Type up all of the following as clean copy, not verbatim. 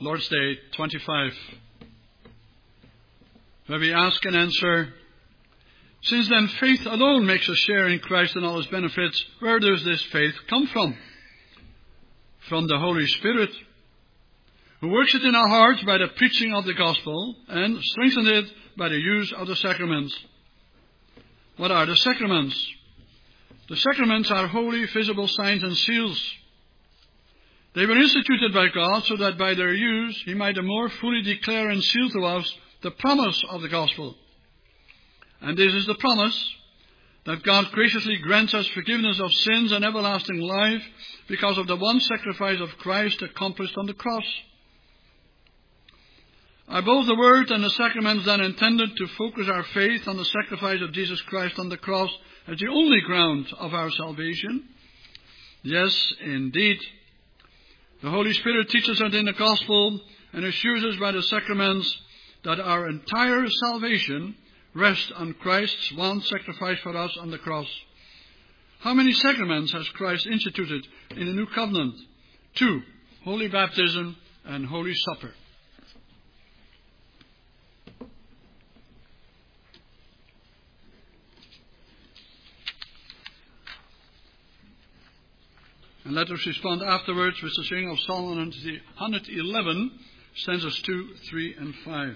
Lord's Day 25, where we ask and answer, since then faith alone makes us share in Christ and all his benefits, where does this faith come from? From the Holy Spirit, who works it in our hearts by the preaching of the gospel and strengthens it by the use of the sacraments. What are the sacraments? The sacraments are holy, visible signs and seals. They were instituted by God so that by their use he might the more fully declare and seal to us the promise of the gospel. And this is the promise, that God graciously grants us forgiveness of sins and everlasting life because of the one sacrifice of Christ accomplished on the cross. Are both the Word and the sacraments then intended to focus our faith on the sacrifice of Jesus Christ on the cross as the only ground of our salvation? Yes, indeed. The Holy Spirit teaches us in the gospel and assures us by the sacraments that our entire salvation rests on Christ's one sacrifice for us on the cross. How many sacraments has Christ instituted in the New Covenant? 2, Holy Baptism and Holy Supper. And let us respond afterwards with the singing of Psalm 111, stanzas 2, 3, and 5.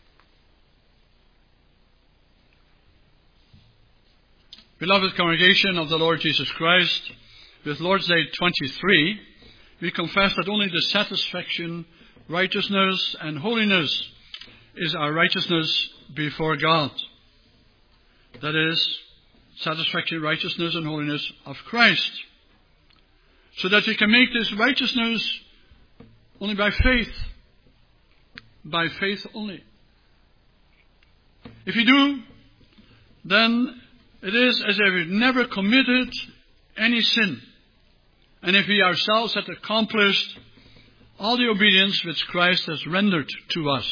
Beloved congregation of the Lord Jesus Christ, with Lord's Day 23, we confess that only the satisfaction, righteousness, and holiness is our righteousness before God. That is, satisfaction, righteousness, and holiness of Christ. So that we can make this righteousness only by faith. By faith only. If we do, then it is as if we've never committed any sin. And if we ourselves had accomplished all the obedience which Christ has rendered to us.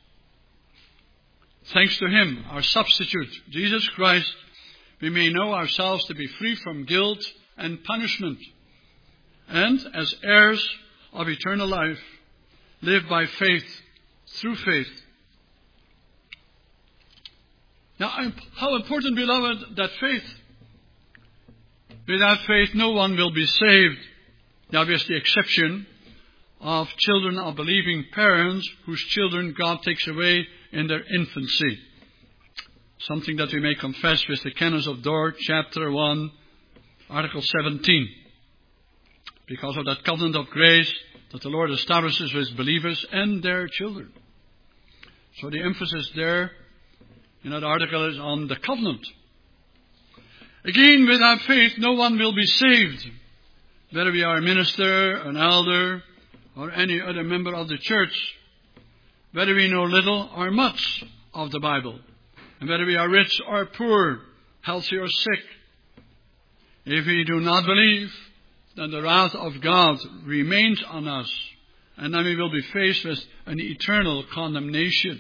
Thanks to him, our substitute, Jesus Christ, we may know ourselves to be free from guilt and punishment. And as heirs of eternal life, live by faith, through faith. Now, how important, beloved, that faith. Without faith, no one will be saved. Now, there's the exception of children of believing parents whose children God takes away in their infancy. Something that we may confess with the Canons of Dort, chapter 1, article 17. Because of that covenant of grace that the Lord establishes with believers and their children. So the emphasis there in that article is on the covenant. Again, without faith, no one will be saved. Whether we are a minister, an elder, or any other member of the church. Whether we know little or much of the Bible. And whether we are rich or poor, healthy or sick. If we do not believe, then the wrath of God remains on us. And then we will be faced with an eternal condemnation.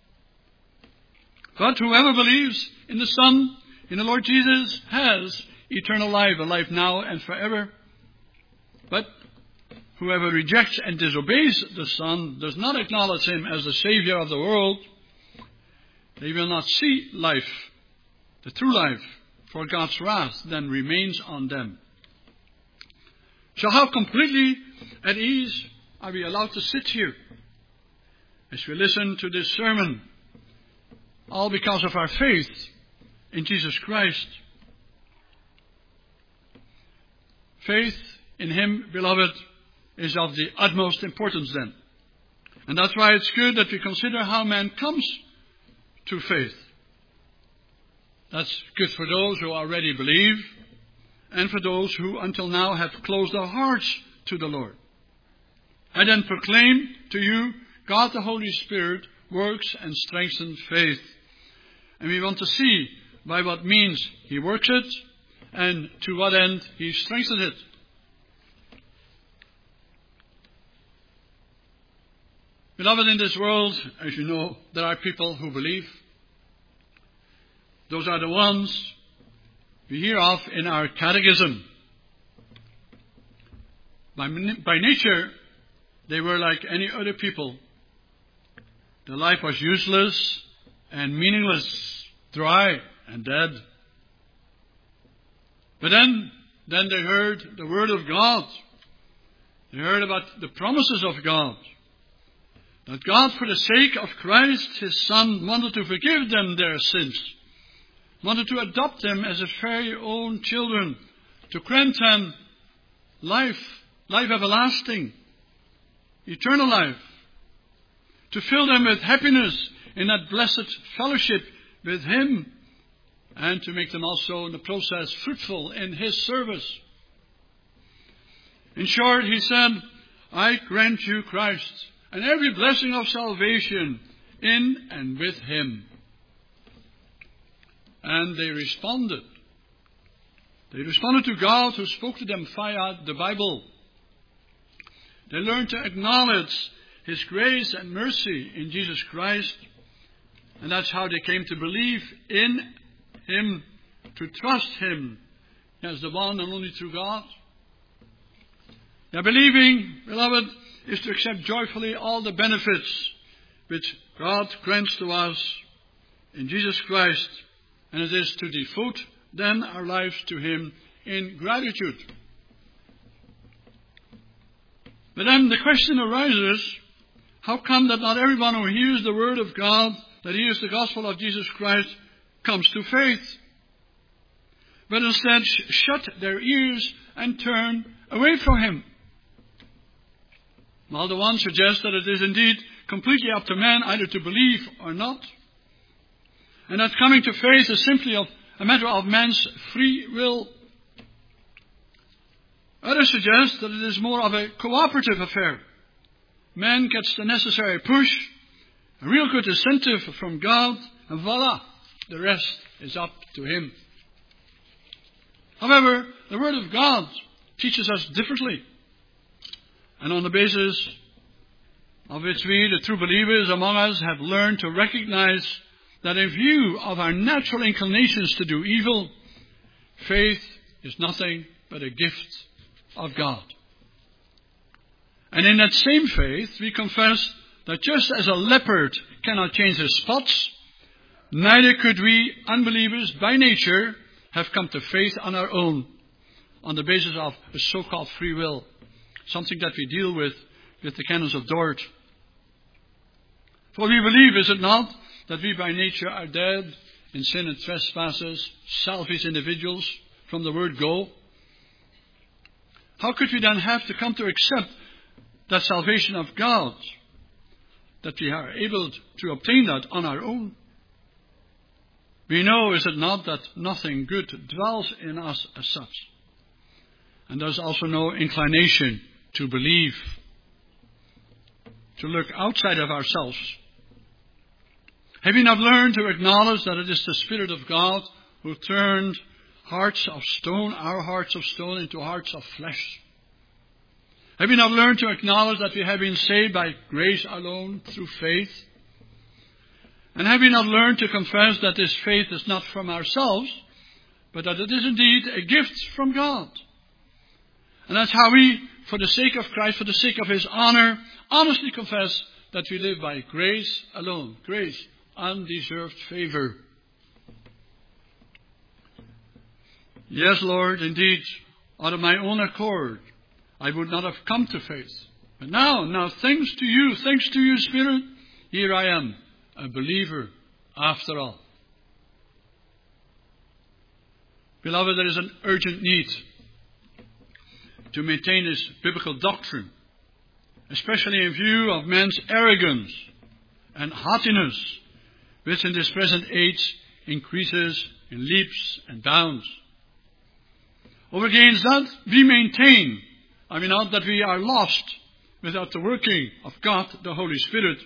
But whoever believes in the Son, in the Lord Jesus, has eternal life, a life now and forever. But whoever rejects and disobeys the Son, does not acknowledge him as the Savior of the world, they will not see life, the true life, for God's wrath then remains on them. So how completely at ease are we allowed to sit here as we listen to this sermon, all because of our faith in Jesus Christ. Faith in him, beloved, is of the utmost importance then. And that's why it's good that we consider how man comes to faith. That's good for those who already believe, and for those who until now have closed their hearts to the Lord. I then proclaim to you, God the Holy Spirit works and strengthens faith. And we want to see by what means he works it, and to what end he strengthens it. Beloved, in this world, as you know, there are people who believe. Those are the ones we hear of in our catechism. By nature, They were like any other people. Their life was useless and meaningless, dry and dead. But then they heard the Word of God. They heard about the promises of God. That God, for the sake of Christ, His Son, wanted to forgive them their sins. Wanted to adopt them as His very own children. To grant them life everlasting, eternal life. To fill them with happiness in that blessed fellowship with Him. And to make them also in the process fruitful in His service. In short, He said, I grant you Christ and every blessing of salvation in and with Him. And they responded. They responded to God who spoke to them via the Bible. They learned to acknowledge His grace and mercy in Jesus Christ. And that's how they came to believe in Him, to trust Him as the one and only true God. Now, believing, beloved, is to accept joyfully all the benefits which God grants to us in Jesus Christ. And it is to devote then our lives to Him in gratitude. But then the question arises, how come that not everyone who hears the Word of God, that hears the gospel of Jesus Christ, comes to faith, but instead shut their ears and turn away from Him? Well, the one suggests that it is indeed completely up to man either to believe or not, and that coming to faith is simply a matter of man's free will. Others suggest that it is more of a cooperative affair. Man gets the necessary push, a real good incentive from God, and voila, the rest is up to Him. However, the Word of God teaches us differently. And on the basis of which we, the true believers among us, have learned to recognize that in view of our natural inclinations to do evil, faith is nothing but a gift of God. And in that same faith, we confess that just as a leopard cannot change his spots, neither could we, unbelievers by nature, have come to faith on our own, on the basis of a so-called free will. Something that we deal with the canons of Dort. For we believe, is it not, that we by nature are dead in sin and trespasses, selfish individuals from the word go? How could we then have to come to accept that salvation of God, that we are able to obtain that on our own? We know, is it not, that nothing good dwells in us as such. And there's also no inclination to believe, to look outside of ourselves. Have we not learned to acknowledge that it is the Spirit of God who turned hearts of stone, our hearts of stone, into hearts of flesh? Have we not learned to acknowledge that we have been saved by grace alone, through faith? And have we not learned to confess that this faith is not from ourselves, but that it is indeed a gift from God? And that's how we, for the sake of Christ, for the sake of His honor, honestly confess that we live by grace alone. Grace, undeserved favor. Yes, Lord, indeed, out of my own accord, I would not have come to faith. But now, thanks to you, Spirit, here I am, a believer after all. Beloved, there is an urgent need to maintain this biblical doctrine, especially in view of man's arrogance and haughtiness, which in this present age increases in leaps and bounds. Over against that, we maintain, not that we are lost without the working of God, the Holy Spirit.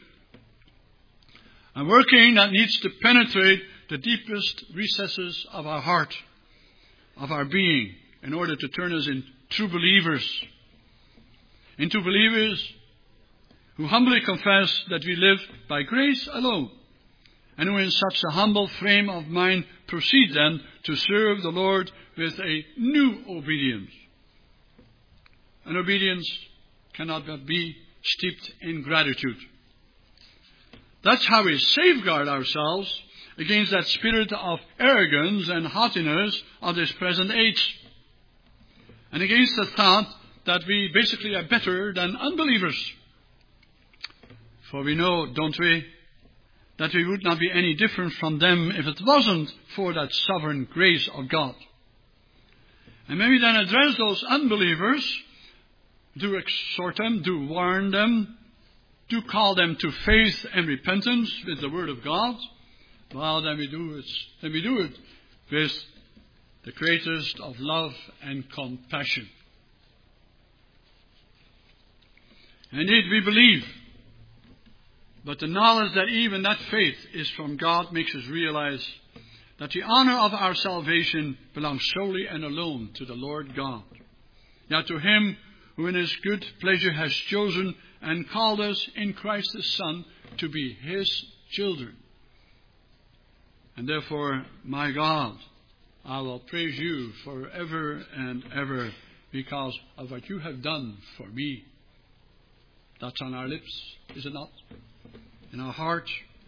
A working that needs to penetrate the deepest recesses of our heart, of our being, in order to turn us into true believers. Into believers who humbly confess that we live by grace alone, and who in such a humble frame of mind proceed then to serve the Lord with a new obedience. An obedience cannot but be steeped in gratitude. That's how we safeguard ourselves against that spirit of arrogance and haughtiness of this present age, and against the thought that we basically are better than unbelievers. For we know, don't we, that we would not be any different from them if it wasn't for that sovereign grace of God. And when we then address those unbelievers, do exhort them, do warn them, do call them to faith and repentance with the Word of God, well, then we do it with the greatest of love and compassion. Indeed, we believe, but the knowledge that even that faith is from God makes us realize that the honor of our salvation belongs solely and alone to the Lord God. Now to Him who in His good pleasure has chosen and called us in Christ the Son to be His children. And therefore, my God, I will praise you forever and ever because of what you have done for me. That's on our lips, is it not? In our heart.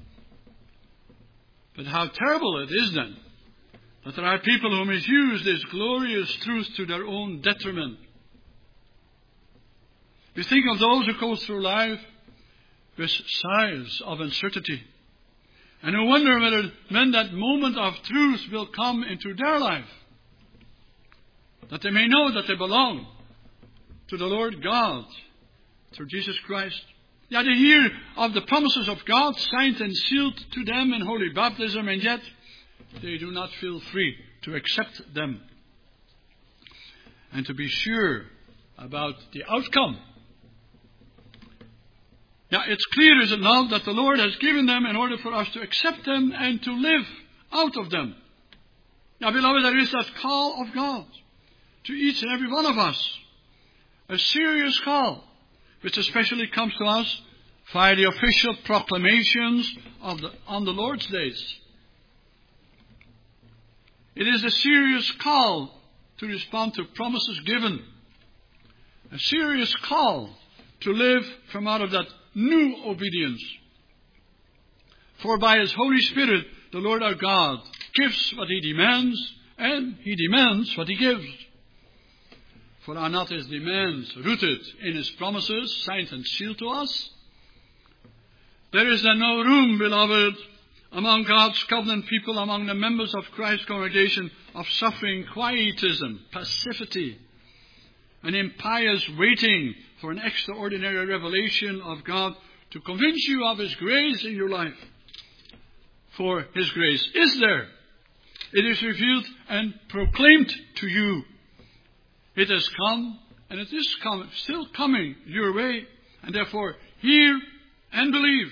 But how terrible it is then that there are people who misuse this glorious truth to their own detriment. We think of those who go through life with sighs of uncertainty, and who wonder whether when that moment of truth will come into their life, that they may know that they belong to the Lord God through Jesus Christ. Yeah, they hear of the promises of God signed and sealed to them in holy baptism, and yet they do not feel free to accept them and to be sure about the outcome. Yeah, it's clear, is it not, that the Lord has given them in order for us to accept them and to live out of them. Now, beloved, there is that call of God to each and every one of us. A serious call, which especially comes to us via the official proclamations on the Lord's days. It is a serious call to respond to promises given. A serious call to live from out of that new obedience. For by His Holy Spirit, the Lord our God gives what He demands, and He demands what He gives. For are not His demands rooted in His promises, signed and sealed to us? There is then no room, beloved, among God's covenant people, among the members of Christ's congregation, of suffering quietism, passivity, and impious waiting for an extraordinary revelation of God to convince you of His grace in your life. For His grace is there. It is revealed and proclaimed to you. It has come, and it is still coming your way, and therefore hear and believe.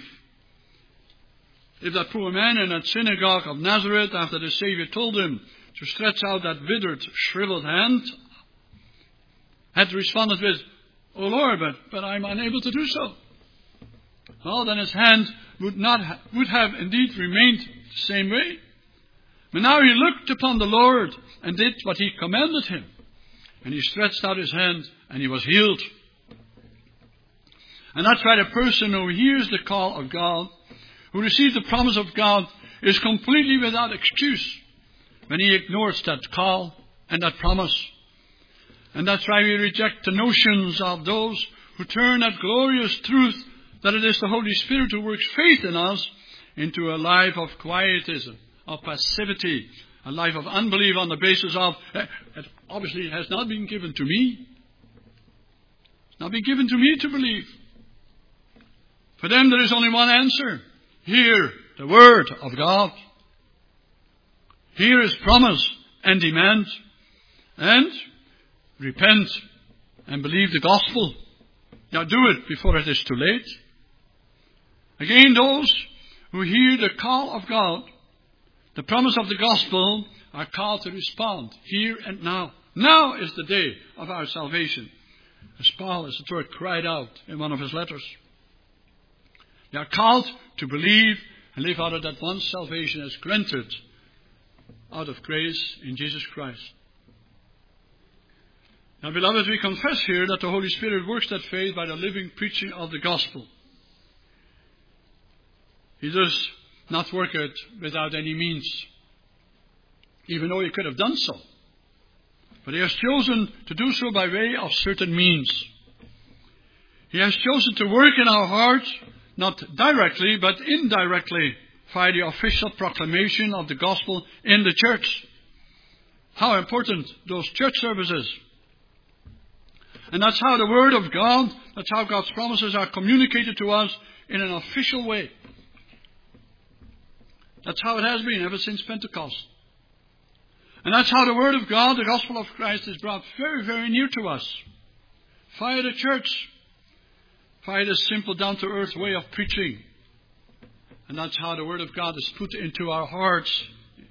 If that poor man in that synagogue of Nazareth, after the Savior told him to stretch out that withered, shriveled hand, had responded with, "Oh Lord, but I'm unable to do so," well, then his hand would have indeed remained the same way. But now he looked upon the Lord and did what He commanded him. And he stretched out his hand and he was healed. And that's why the person who hears the call of God, who receives the promise of God, is completely without excuse when he ignores that call and that promise. And that's why we reject the notions of those who turn that glorious truth that it is the Holy Spirit who works faith in us into a life of quietism, of passivity, a life of unbelief on the basis of, it obviously has not been given to me. It's not been given to me to believe. For them there is only one answer. Hear the Word of God. Hear His promise and demand. And repent and believe the gospel. Now do it before it is too late. Again, those who hear the call of God, the promise of the gospel, are called to respond here and now. Now is the day of our salvation, as Paul, as it were, cried out in one of his letters. They are called to believe and live out of that one salvation as granted out of grace in Jesus Christ. Now, beloved, we confess here that the Holy Spirit works that faith by the living preaching of the gospel. He does not work it without any means, even though he could have done so. But he has chosen to do so by way of certain means. He has chosen to work in our hearts, not directly, but indirectly, via the official proclamation of the gospel in the church. How important those church services. And that's how the Word of God, that's how God's promises are communicated to us in an official way. That's how it has been ever since Pentecost. And that's how the Word of God, the gospel of Christ, is brought very, very near to us. Via the church. Via this simple, down-to-earth way of preaching. And that's how the Word of God is put into our hearts.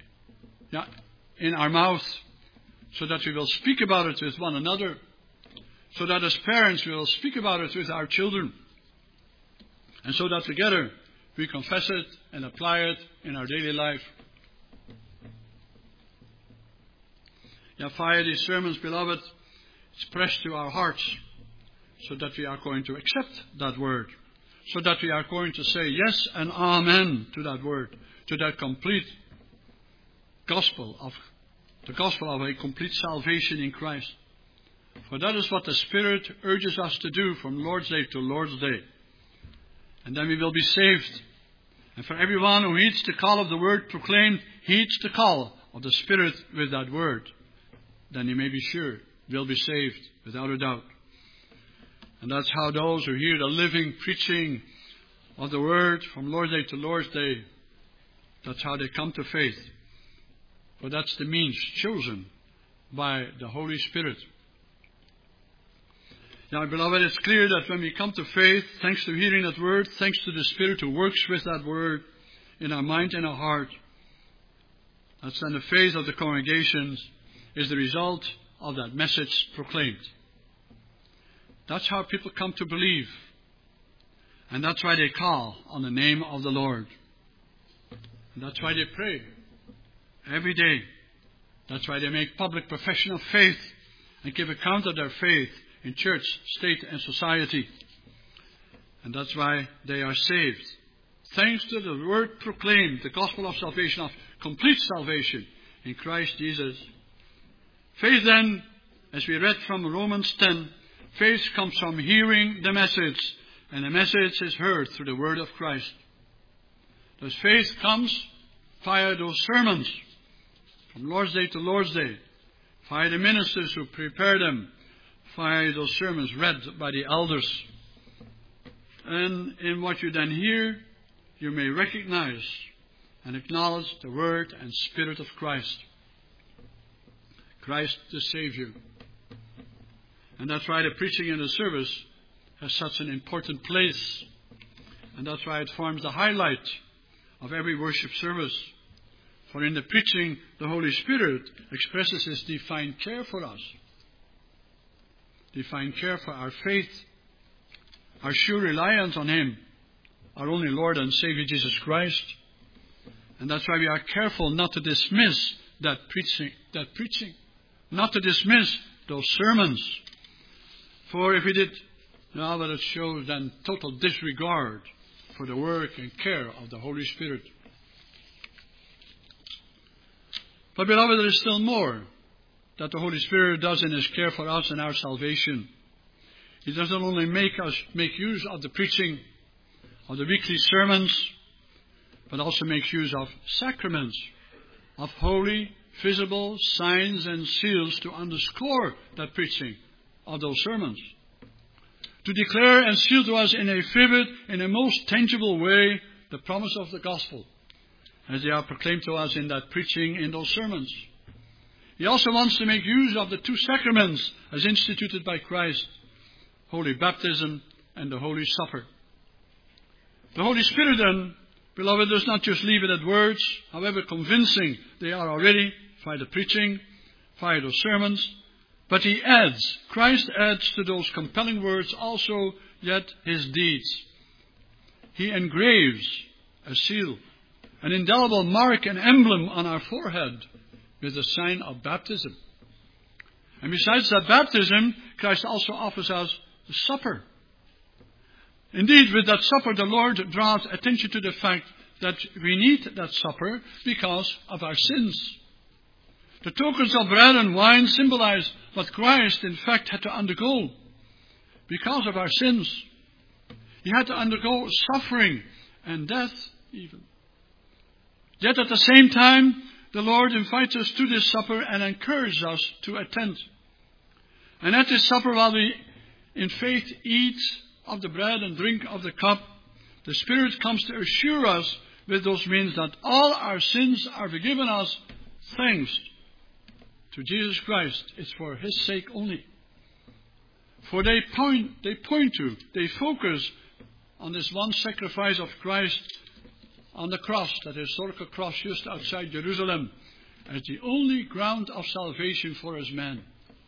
In our mouth. So that we will speak about it with one another. So that as parents we will speak about it with our children. And so that together we confess it and apply it in our daily life. Via these sermons, beloved, it's pressed to our hearts so that we are going to accept that word. So that we are going to say yes and amen to that word. To that complete gospel of a complete salvation in Christ. For that is what the Spirit urges us to do from Lord's Day to Lord's Day. And then we will be saved. And for everyone who heeds the call of the word proclaimed, heeds the call of the Spirit with that word, then he may be sure will be saved without a doubt. And that's how those who hear the living preaching of the word from Lord's Day to Lord's Day, that's how they come to faith. For that's the means chosen by the Holy Spirit. Now, beloved, it's clear that when we come to faith, thanks to hearing that word, thanks to the Spirit who works with that word in our mind and our heart, that's then the faith of the congregations is the result of that message proclaimed. That's how people come to believe. And that's why they call on the name of the Lord. And that's why they pray every day. That's why they make public profession of faith and give account of their faith in church, state, and society. And that's why they are saved. Thanks to the word proclaimed, the gospel of salvation, of complete salvation in Christ Jesus. Faith then, as we read from Romans 10, faith comes from hearing the message. And the message is heard through the word of Christ. Thus faith comes via those sermons, from Lord's Day to Lord's Day, via the ministers who prepare them, via those sermons read by the elders. And in what you then hear, you may recognize and acknowledge the word and Spirit of Christ. Christ the Savior. And that's why the preaching in the service has such an important place. And that's why it forms the highlight of every worship service. For in the preaching, the Holy Spirit expresses His divine care for us. Divine care for our faith, our sure reliance on Him, our only Lord and Savior Jesus Christ. And that's why we are careful not to dismiss that preaching, not to dismiss those sermons. For if we did, now that it shows then total disregard for the work and care of the Holy Spirit. But beloved, there is still more that the Holy Spirit does in His care for us and our salvation. He doesn't only make us make use of the preaching of the weekly sermons, but also makes use of sacraments, of holy, visible signs and seals to underscore that preaching of those sermons. To declare and seal to us in a vivid, in a most tangible way, the promise of the gospel, as they are proclaimed to us in that preaching in those sermons. He also wants to make use of the two sacraments as instituted by Christ, Holy Baptism and the Holy Supper. The Holy Spirit then, beloved, does not just leave it at words, however convincing they are already, via the preaching, via those sermons, but He adds, Christ adds to those compelling words also yet His deeds. He engraves a seal, an indelible mark and emblem on our forehead with the sign of baptism. And besides that baptism, Christ also offers us the supper. Indeed, with that supper, the Lord draws attention to the fact that we need that supper because of our sins. The tokens of bread and wine symbolize what Christ, in fact, had to undergo because of our sins. He had to undergo suffering and death even. Yet at the same time, the Lord invites us to this supper and encourages us to attend. And at this supper, while we in faith eat of the bread and drink of the cup, the Spirit comes to assure us with those means that all our sins are forgiven us thanks to Jesus Christ. It's for His sake only. For they focus on this one sacrifice of Christ on the cross, that historical cross just outside Jerusalem, as the only ground of salvation for His men.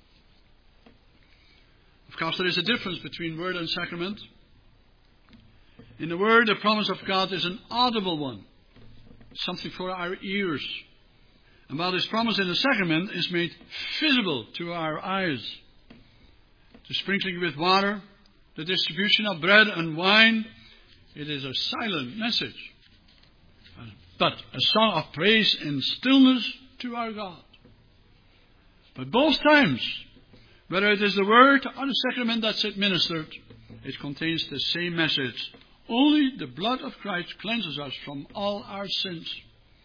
Of course, there is a difference between word and sacrament. In the word, the promise of God is an audible one, something for our ears. And while this promise in the sacrament is made visible to our eyes, the sprinkling with water, the distribution of bread and wine, it is a silent message, but a song of praise in stillness to our God. But both times, whether it is the word or the sacrament that's administered, it contains the same message. Only the blood of Christ cleanses us from all our sins.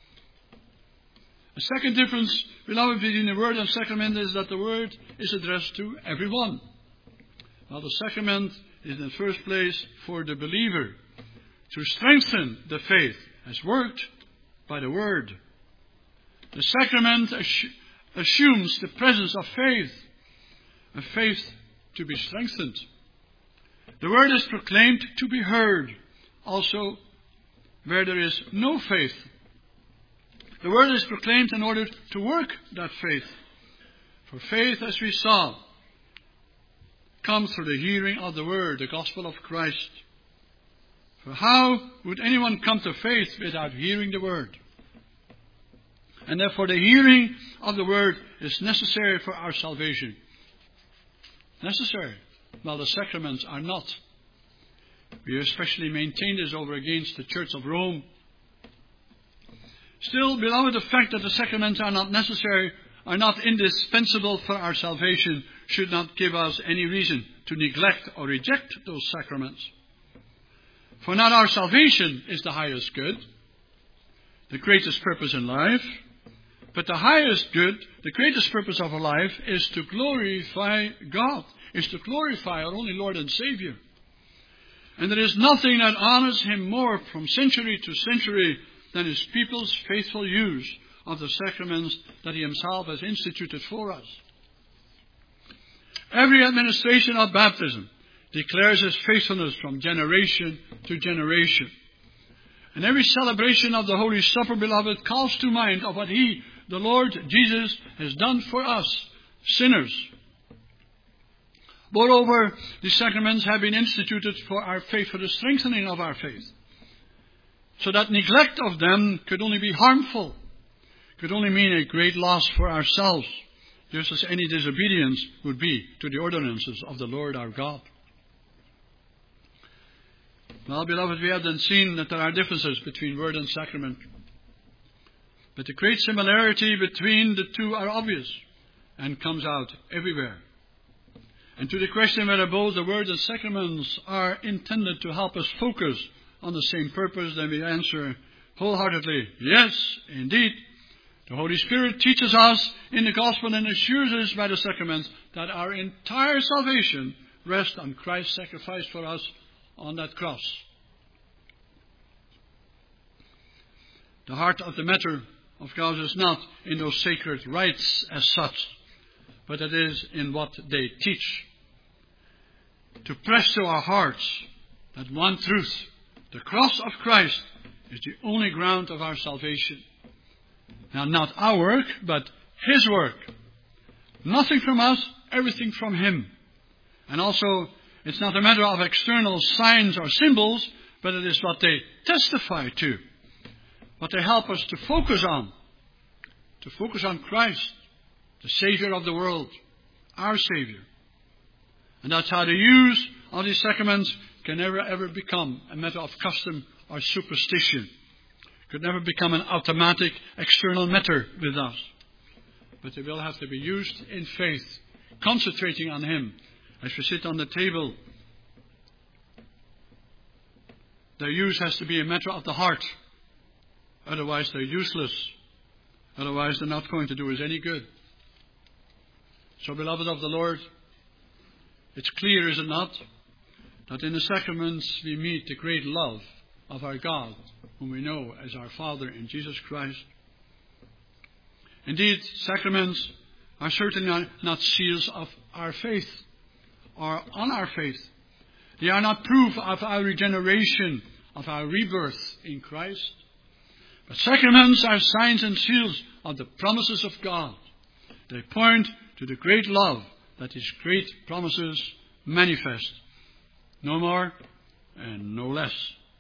A second difference, beloved, between the word and sacrament is that the word is addressed to everyone, while the sacrament is in the first place for the believer to strengthen the faith as worked by the word. The sacrament assumes the presence of faith, a faith to be strengthened. The word is proclaimed to be heard, also where there is no faith. The word is proclaimed in order to work that faith. For faith, as we saw, comes through the hearing of the word, the gospel of Christ. For how would anyone come to faith without hearing the word? And therefore the hearing of the word is necessary for our salvation. Necessary, while the sacraments are not. We especially maintain this over against the Church of Rome. Still, beloved, the fact that the sacraments are not necessary, are not indispensable for our salvation, should not give us any reason to neglect or reject those sacraments. For not our salvation is the highest good, the greatest purpose in life, but the highest good, the greatest purpose of our life is to glorify God, is to glorify our only Lord and Savior. And there is nothing that honors Him more from century to century than His people's faithful use of the sacraments that He Himself has instituted for us. Every administration of baptism declares His faithfulness from generation to generation. And every celebration of the Holy Supper, beloved, calls to mind of what He, the Lord Jesus, has done for us, sinners. Moreover, the sacraments have been instituted for our faith, for the strengthening of our faith, so that neglect of them could only be harmful, could only mean a great loss for ourselves, just as any disobedience would be to the ordinances of the Lord our God. Well, beloved, we have then seen that there are differences between word and sacrament. But the great similarity between the two are obvious and comes out everywhere. And to the question whether both the word and sacraments are intended to help us focus on the same purpose, then we answer wholeheartedly, yes, indeed. The Holy Spirit teaches us in the gospel and assures us by the sacraments that our entire salvation rests on Christ's sacrifice for us on that cross. The heart of the matter, of course, is not in those sacred rites as such, but it is in what they teach. To press to our hearts that one truth, the cross of Christ, is the only ground of our salvation. Now, not our work, but His work. Nothing from us, everything from Him. And also, it's not a matter of external signs or symbols, but it is what they testify to, what they help us to focus on Christ, the Savior of the world, our Savior. And that's how the use of these sacraments can never ever become a matter of custom or superstition. Could never become an automatic external matter with us. But they will have to be used in faith, concentrating on Him. As we sit on the table, their use has to be a matter of the heart. Otherwise they're useless. Otherwise they're not going to do us any good. So, beloved of the Lord, it's clear, is it not, that in the sacraments we meet the great love of our God, whom we know as our Father in Jesus Christ. Indeed, sacraments are certainly not seals of our faith or on our faith. They are not proof of our regeneration, of our rebirth in Christ. But sacraments are signs and seals of the promises of God. They point to the great love that His great promises manifest. No more and no less.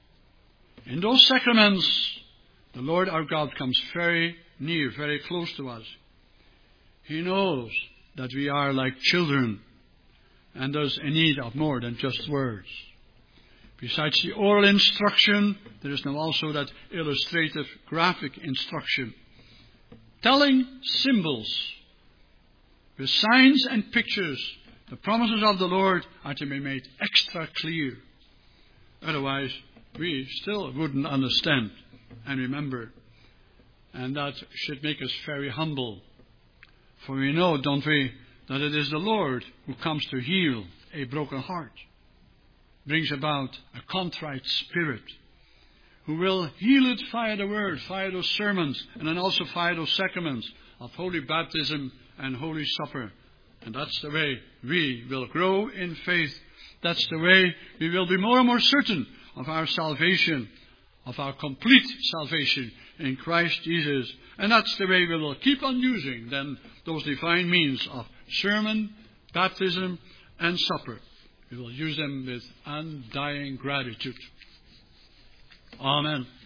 In those sacraments, the Lord our God comes very near, very close to us. He knows that we are like children and thus in need of more than just words. Besides the oral instruction, there is now also that illustrative graphic instruction. Telling symbols with signs and pictures, the promises of the Lord are to be made extra clear. Otherwise, we still wouldn't understand and remember. And that should make us very humble. For we know, don't we, that it is the Lord who comes to heal a broken heart, brings about a contrite spirit, who will heal it via the Word, via those sermons, and then also via those sacraments of Holy Baptism and Holy Supper. And that's the way we will grow in faith. That's the way we will be more and more certain of our salvation, of our complete salvation in Christ Jesus. And that's the way we will keep on using then those divine means of sermon, baptism, and supper. We will use them with undying gratitude. Amen.